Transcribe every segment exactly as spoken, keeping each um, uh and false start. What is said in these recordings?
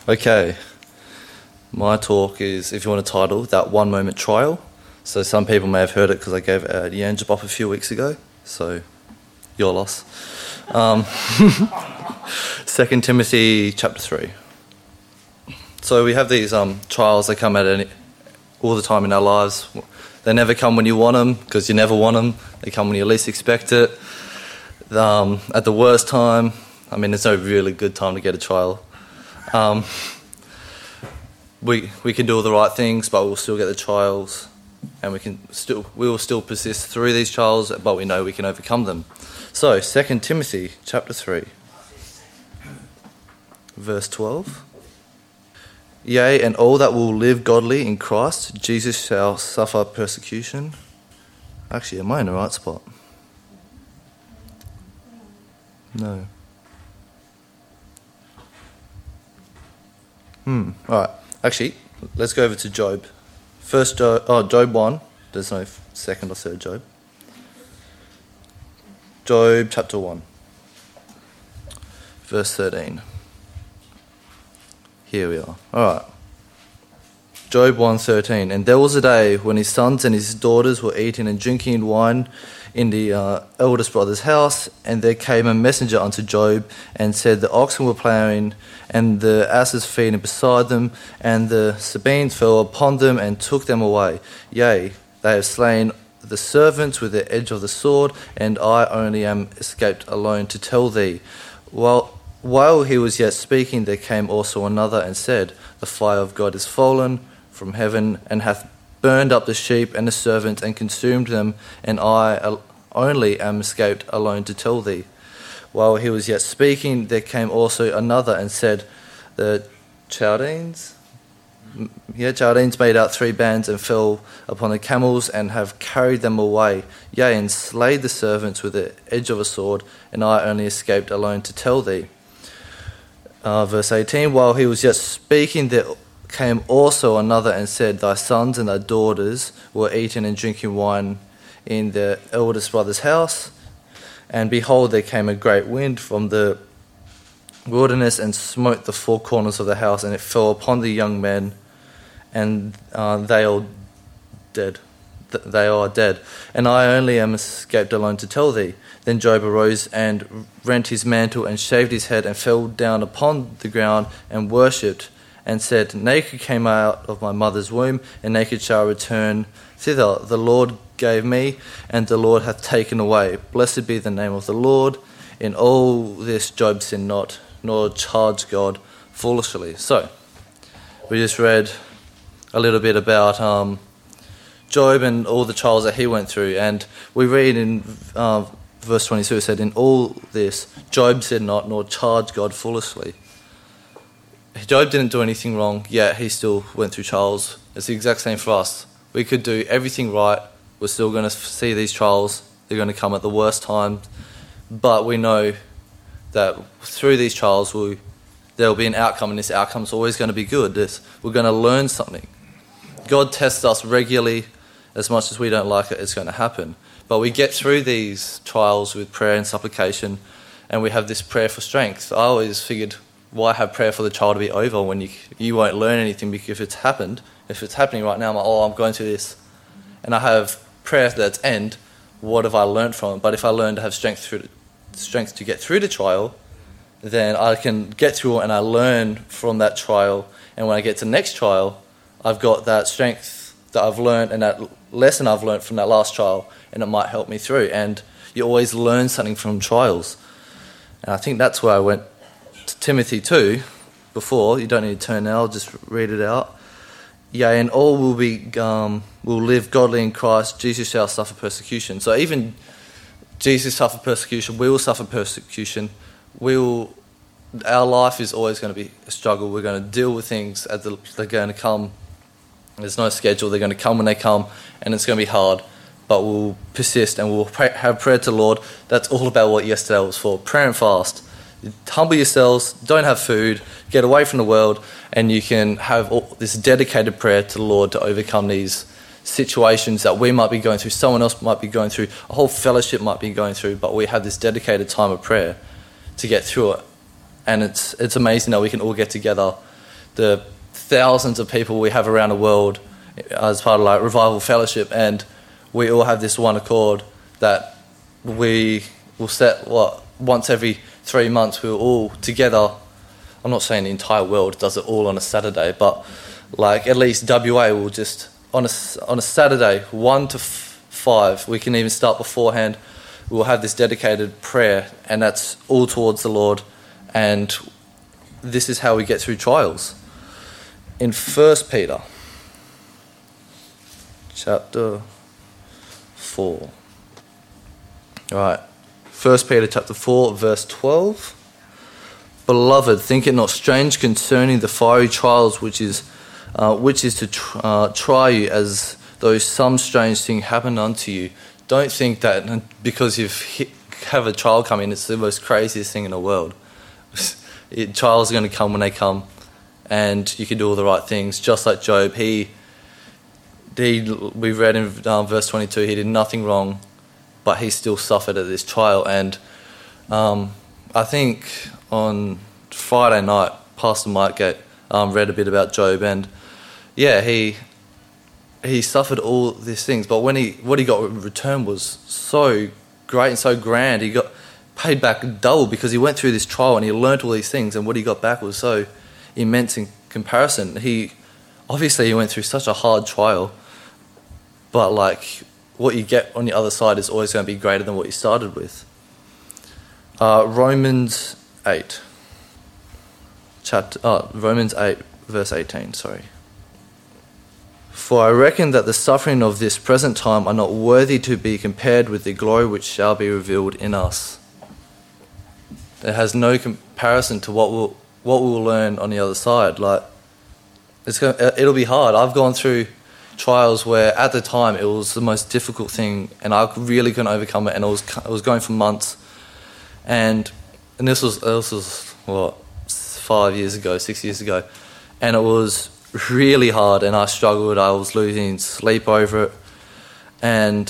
Okay, my talk is, if you want a title, That One Moment Trial. So some people may have heard it because I gave it at Yanjabop a few weeks ago, so your loss. Um, Second Timothy chapter three. So we have these um, trials, they come at any, all the time in our lives. They never come when you want them, because you never want them. They come when you least expect it. Um, at the worst time, I mean, there's no really good time to get a trial. Um, we we can do all the right things, but we'll still get the trials, and we can still we will still persist through these trials, but we know we can overcome them. So, Second Timothy chapter three, verse twelve. Yea, and all that will live godly in Christ Jesus shall suffer persecution. Actually, am I in the right spot? No. Hmm. All right. Actually, let's go over to Job. First, Job, oh, Job one. There's no second or third Job. Job chapter one, verse thirteen. Here we are. All right. Job one thirteen. And there was a day when his sons and his daughters were eating and drinking wine in the uh, eldest brother's house, and there came a messenger unto Job and said, the oxen were ploughing and the asses feeding beside them, and the Sabines fell upon them and took them away. Yea, they have slain the servants with the edge of the sword, and I only am escaped alone to tell thee. While, while he was yet speaking, there came also another and said, the fire of God is fallen from heaven and hath burned up the sheep and the servants and consumed them, and I only am escaped alone to tell thee. While he was yet speaking, there came also another and said, the Chaldeans, yeah, Chaldeans made out three bands and fell upon the camels and have carried them away, yea, and slayed the servants with the edge of a sword, and I only escaped alone to tell thee. Uh, verse eighteen, while he was yet speaking, there came also another and said, thy sons and thy daughters were eating and drinking wine in their eldest brother's house, and behold, there came a great wind from the wilderness and smote the four corners of the house, and it fell upon the young men, and uh, they are dead. Th- they are dead. And I only am escaped alone to tell thee. Then Job arose and rent his mantle and shaved his head and fell down upon the ground and worshipped, and said, naked came I out of my mother's womb, and naked shall I return thither. The Lord gave me, and the Lord hath taken away. Blessed be the name of the Lord. In all this Job sinned not, nor charged God foolishly. So, we just read a little bit about um, Job and all the trials that he went through, and we read in uh, verse twenty-two, it said, in all this Job sinned not, nor charged God foolishly. Job didn't do anything wrong, yet he still went through trials. It's the exact same for us. We could do everything right, we're still going to see these trials, they're going to come at the worst time, but we know that through these trials we, there will be an outcome, and this outcome is always going to be good. This, we're going to learn something. God tests us regularly. As much as we don't like it, it's going to happen. But we get through these trials with prayer and supplication, and we have this prayer for strength. I always figured, why have prayer for the trial to be over when you you won't learn anything? Because if it's happened, if it's happening right now, I'm like, oh, I'm going through this, and I have prayer that's end. What have I learned from it? But if I learn to have strength through the, strength to get through the trial, then I can get through it and I learn from that trial. And when I get to the next trial, I've got that strength that I've learned and that lesson I've learned from that last trial, and it might help me through. And you always learn something from trials. And I think that's where I went to Timothy two before. You don't need to turn now, I'll just read it out. Yea, and all will be um, will live godly in Christ. Jesus shall suffer persecution. So even Jesus suffered persecution. We will suffer persecution. We will. Our life is always going to be a struggle. We're going to deal with things as they're going to come. There's no schedule. They're going to come when they come, and it's going to be hard. But we'll persist and we'll pray, have prayer to the Lord. That's all about what yesterday was for. Prayer and fast. Humble yourselves, don't have food, get away from the world, and you can have all this dedicated prayer to the Lord to overcome these situations that we might be going through, someone else might be going through, a whole fellowship might be going through, but we have this dedicated time of prayer to get through it. And it's it's amazing that we can all get together the thousands of people we have around the world as part of like Revival Fellowship, and we all have this one accord that we will set what once every three months we're all together. I'm not saying the entire world does it all on a Saturday, but like at least W A will just on a on a Saturday one to f- five. We can even start beforehand. We'll have this dedicated prayer, and that's all towards the Lord. And this is how we get through trials. In First Peter, chapter four. All right, First Peter chapter four, verse twelve. Beloved, think it not strange concerning the fiery trials which is, uh, which is to tr- uh, try you, as though some strange thing happened unto you. Don't think that because you've hit, have a trial coming, it's the most craziest thing in the world. It, trials are going to come when they come, and you can do all the right things. Just like Job, he, he we read in um, verse twenty-two, he did nothing wrong, but he still suffered at this trial. And um, I think on Friday night, Pastor Mike um, read a bit about Job, and yeah, he he suffered all these things, but when he what he got in return was so great and so grand. He got paid back double because he went through this trial and he learnt all these things, and what he got back was so immense in comparison. He obviously he went through such a hard trial, but like what you get on the other side is always going to be greater than what you started with. Uh, Romans eight, chapter oh, Romans eight, verse eighteen. Sorry. For I reckon that the suffering of this present time are not worthy to be compared with the glory which shall be revealed in us. It has no comparison to what we'll what we'll learn on the other side. Like it's going, it'll be hard. I've gone through trials where at the time it was the most difficult thing, and I really couldn't overcome it, and it was it was going for months. And and this was this was what five years ago, six years ago, and it was really hard, and I struggled. I was losing sleep over it, and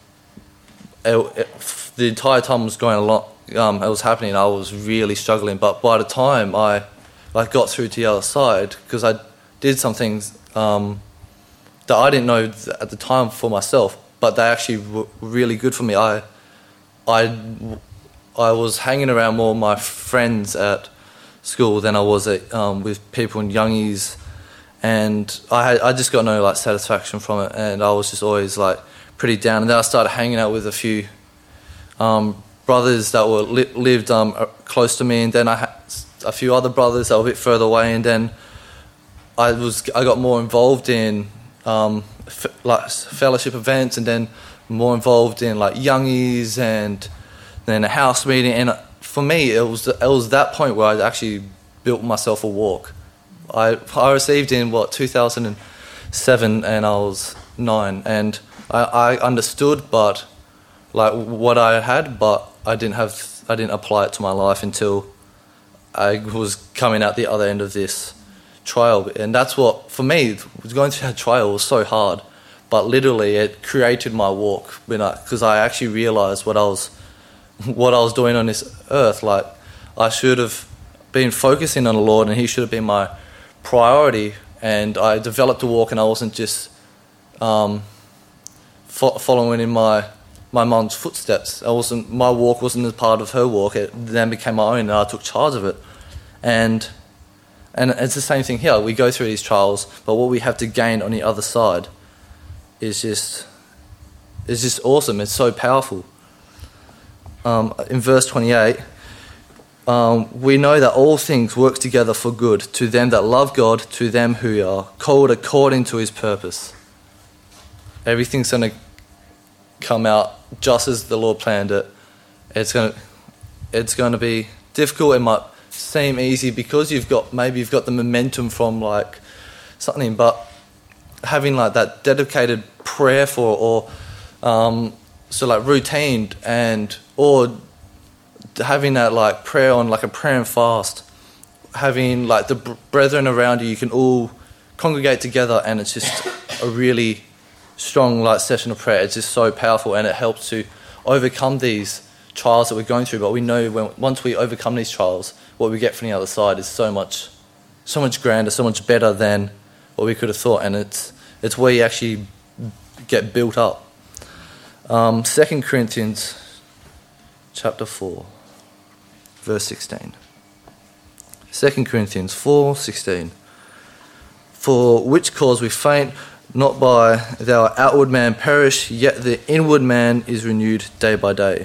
it, it, the entire time it was going along, um, it was happening. I was really struggling, but by the time I like got through to the other side, because I did some things um, that I didn't know at the time for myself, but they actually were really good for me. I I I was hanging around more with my friends at school than I was at, um, with people in youngies. And I had, I just got no like satisfaction from it, and I was just always like pretty down. And then I started hanging out with a few um, brothers that were li- lived um, close to me, and then I had a few other brothers that were a bit further away. And then I was I got more involved in um, f- like fellowship events, and then more involved in like youngies, and then a house meeting. And for me, it was it was that point where I actually built myself a walk. I I received in what two thousand seven, and I was nine, and I, I understood, but like what I had, but I didn't have I didn't apply it to my life until I was coming out the other end of this trial. And that's what for me going through that trial was so hard, but literally it created my walk, because I, I actually realized what I was what I was doing on this earth. Like I should have been focusing on the Lord, and He should have been my priority, and I developed a walk, and I wasn't just um, fo- following in my my mom's footsteps. I wasn't my walk wasn't a part of her walk. It then became my own, and I took charge of it. And and it's the same thing here. We go through these trials, but what we have to gain on the other side is just is just awesome. It's so powerful. Um, in verse twenty-eight. Um, we know that all things work together for good to them that love God, to them who are called according to His purpose. Everything's going to come out just as the Lord planned it. It's going to, it's going to be difficult. It might seem easy because you've got maybe you've got the momentum from like something, but having like that dedicated prayer for, or um, so like routine, and or having that like prayer on like a prayer and fast, having like the brethren around you, you can all congregate together, and it's just a really strong like session of prayer. It's just so powerful, and it helps to overcome these trials that we're going through. But we know when once we overcome these trials, what we get from the other side is so much so much grander, so much better than what we could have thought, and it's it's where you actually get built up. Um, Second Corinthians chapter four, verse sixteen. Second Corinthians four sixteen. For which cause we faint not by that our outward man perish, yet the inward man is renewed day by day.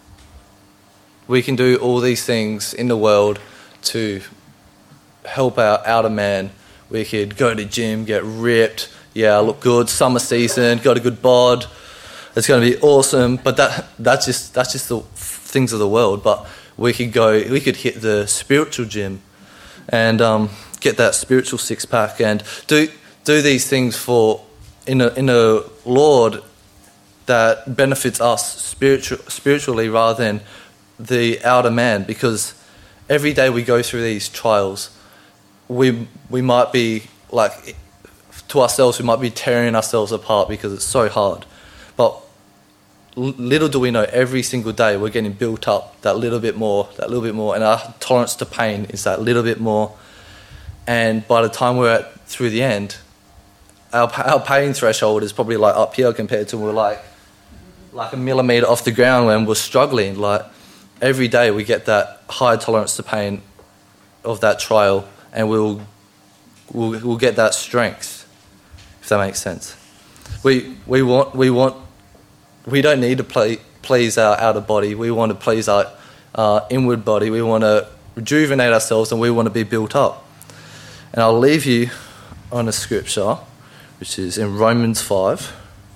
We can do all these things in the world to help our outer man. We could go to gym, get ripped, yeah, look good, summer season, got a good bod, it's going to be awesome. But that that's just that's just the things of the world. But we could go, we could hit the spiritual gym and um, get that spiritual six pack and do do these things for in a in a Lord that benefits us spiritual spiritually rather than the outer man. Because every day we go through these trials, we we might be like, to ourselves, we might be tearing ourselves apart because it's so hard. But little do we know, every single day we're getting built up that little bit more, that little bit more, and our tolerance to pain is that little bit more. And by the time we're at through the end, our our pain threshold is probably like up here compared to we're like like a millimetre off the ground when we're struggling. Like every day we get that high tolerance to pain of that trial, and we'll we'll, we'll get that strength, if that makes sense. We we want we want we don't need to play, please our outer body. We want to please our uh, inward body. We want to rejuvenate ourselves, and we want to be built up. And I'll leave you on a scripture, which is in Romans five,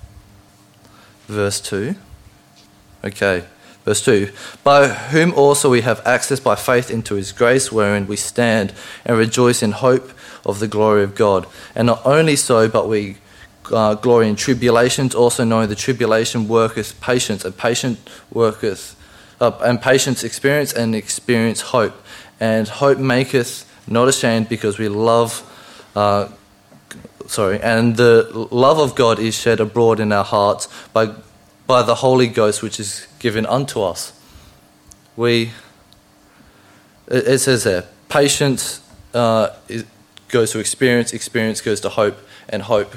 verse two. Okay, verse two. By whom also we have access by faith into his grace, wherein we stand and rejoice in hope of the glory of God. And not only so, but we uh, glory in tribulations, also knowing the tribulation worketh patience, and patience worketh, uh, and patience experience, and experience hope. And hope maketh not ashamed, because we love, uh, sorry, and the love of God is shed abroad in our hearts by by the Holy Ghost, which is given unto us. We, it, it says there, patience uh, is, goes to experience, experience goes to hope, and hope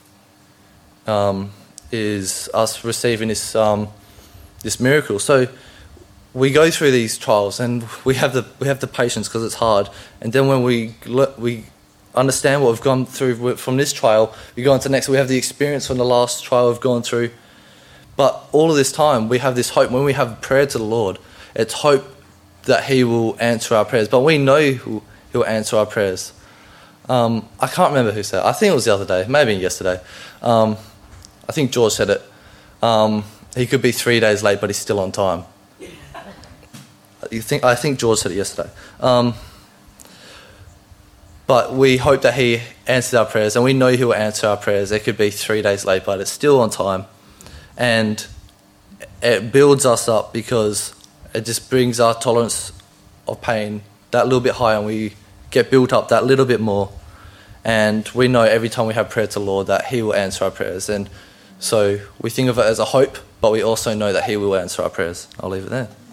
um, is us receiving this um, this miracle. So we go through these trials, and we have the we have the patience because it's hard. And then when we we understand what we've gone through from this trial, we go on to the next. We have the experience from the last trial we've gone through. But all of this time, we have this hope. When we have prayer to the Lord, it's hope that He will answer our prayers. But we know He'll, he'll answer our prayers. Um, I can't remember who said it. I think it was the other day, maybe yesterday. Um, I think George said it. Um, he could be three days late, but he's still on time. You think? I think George said it yesterday. Um, but we hope that He answers our prayers, and we know He will answer our prayers. It could be three days late, but it's still on time. And it builds us up because it just brings our tolerance of pain that little bit higher, and we get built up that little bit more. And we know every time we have prayer to the Lord that He will answer our prayers. And so we think of it as a hope, but we also know that He will answer our prayers. I'll leave it there.